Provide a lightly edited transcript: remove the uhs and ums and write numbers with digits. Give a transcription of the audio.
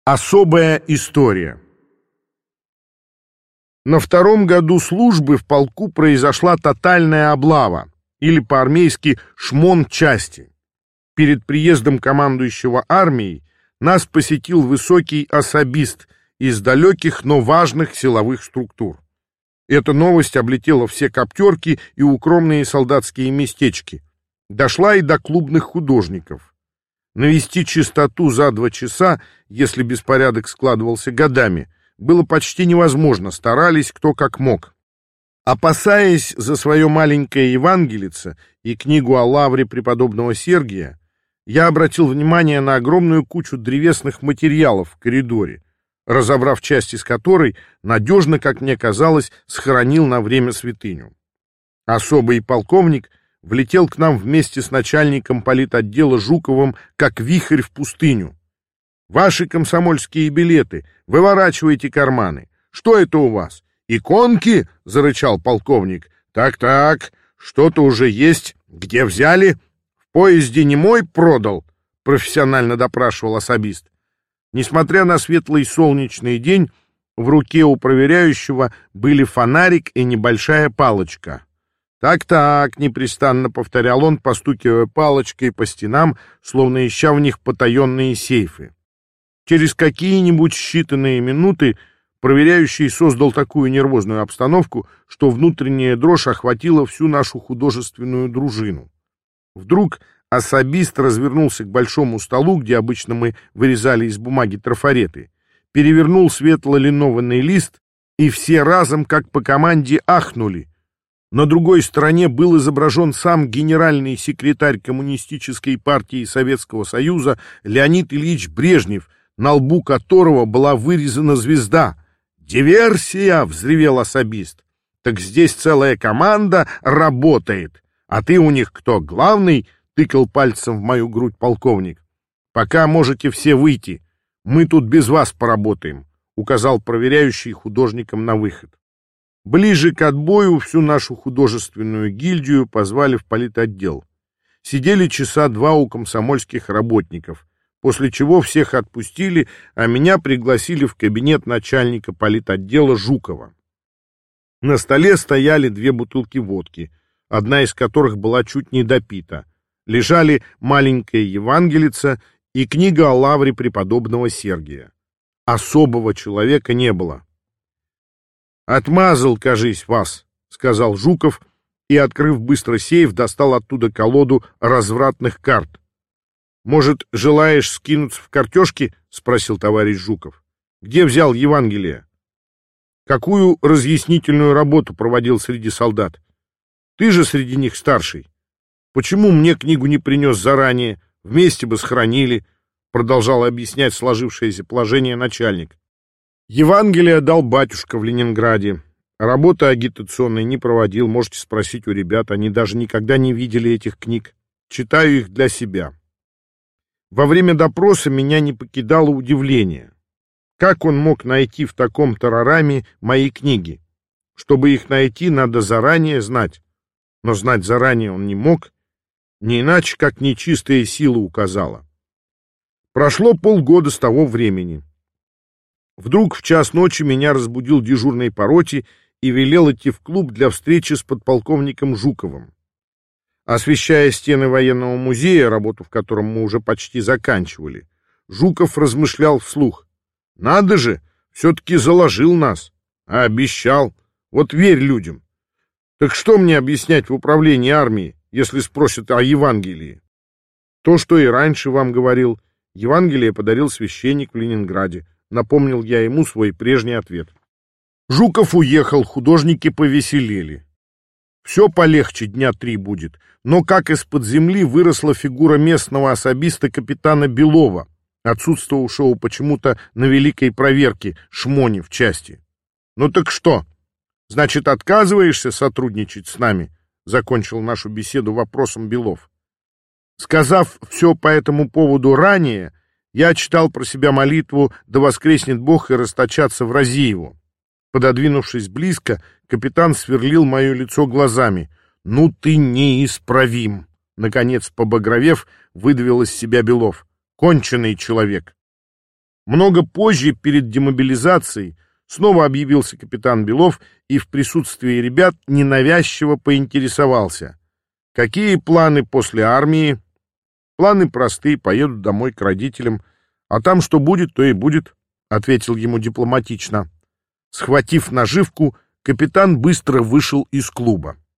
Особая история. На втором году службы в полку произошла тотальная облава, или по-армейски шмон части. Перед приездом командующего армией нас посетил высокий особист из далеких, но важных силовых структур. Эта новость облетела все коптерки и укромные солдатские местечки. Дошла и до клубных художников. Навести чистоту за 2 часа, если беспорядок складывался годами, было почти невозможно, старались кто как мог. Опасаясь за свое маленькое Евангелице и книгу о лавре преподобного Сергия, я обратил внимание на огромную кучу древесных материалов в коридоре, разобрав часть из которой, надежно, как мне казалось, схоронил на время святыню. Особый полковник влетел к нам вместе с начальником политотдела Жуковым, как вихрь в пустыню. «Ваши комсомольские билеты, выворачивайте карманы. Что это у вас? Иконки?» — зарычал полковник. «Так, что-то уже есть. Где взяли? В поезде не мой продал?» — профессионально допрашивал особист. Несмотря на светлый солнечный день, в руке у проверяющего были фонарик и небольшая палочка. «Так», — непрестанно повторял он, постукивая палочкой по стенам, словно ища в них потаенные сейфы. Через какие-нибудь считанные минуты проверяющий создал такую нервозную обстановку, что внутренняя дрожь охватила всю нашу художественную дружину. Вдруг особист развернулся к большому столу, где обычно мы вырезали из бумаги трафареты, перевернул светло-линованный лист, и все разом, как по команде, ахнули. На другой стороне был изображен сам генеральный секретарь Коммунистической партии Советского Союза Леонид Ильич Брежнев, на лбу которого была вырезана звезда. «Диверсия!» — взревел особист. «Так здесь целая команда работает. А ты у них кто, главный?» — тыкал пальцем в мою грудь полковник. «Пока можете все выйти. Мы тут без вас поработаем», — указал проверяющий художникам на выход. Ближе к отбою всю нашу художественную гильдию позвали в политотдел. Сидели часа 2 у комсомольских работников, после чего всех отпустили, а меня пригласили в кабинет начальника политотдела Жукова. На столе стояли 2 бутылки водки, одна из которых была чуть не допита. Лежали маленькая Евангелица и книга о лавре преподобного Сергия. Особого человека не было. «Отмазал, кажись, вас», — сказал Жуков, и, открыв быстро сейф, достал оттуда колоду развратных карт. «Может, желаешь скинуться в картежки?» — спросил товарищ Жуков. «Где взял Евангелие? Какую разъяснительную работу проводил среди солдат? Ты же среди них старший. Почему мне книгу не принес заранее? Вместе бы схоронили», — продолжал объяснять сложившееся положение начальник. «Евангелие дал батюшка в Ленинграде. Работы агитационной не проводил, можете спросить у ребят, они даже никогда не видели этих книг. Читаю их для себя». Во время допроса меня не покидало удивление. Как он мог найти в таком тарараме мои книги? Чтобы их найти, надо заранее знать. Но знать заранее он не мог, не иначе, как нечистая сила указала. Прошло полгода с того времени. Вдруг в час ночи меня разбудил дежурный по роте и велел идти в клуб для встречи с подполковником Жуковым. Освещая стены военного музея, работу в котором мы уже почти заканчивали, Жуков размышлял вслух. «Надо же, все-таки заложил нас. А обещал. Вот верь людям. Так что мне объяснять в управлении армией, если спросят о Евангелии? То, что и раньше вам говорил. Евангелие подарил священник в Ленинграде. Напомнил я ему свой прежний ответ. Жуков уехал, художники повеселели. Все полегче, дня 3 будет. Но как из-под земли выросла фигура местного особиста капитана Белова, отсутствовавшего почему-то на великой проверке шмони в части. «Ну так что? Значит, отказываешься сотрудничать с нами?» — закончил нашу беседу вопросом Белов. Сказав все по этому поводу ранее, я читал про себя молитву «Да воскреснет Бог и расточаться врази его». Пододвинувшись близко, капитан сверлил мое лицо глазами. «Ну ты неисправим!» Наконец, побагровев, выдавил из себя Белов. «Конченый человек!» Много позже, перед демобилизацией, снова объявился капитан Белов и в присутствии ребят ненавязчиво поинтересовался: какие планы после армии? Планы простые, поеду домой к родителям, а там что будет, то и будет, ответил ему дипломатично. Схватив наживку, капитан быстро вышел из клуба.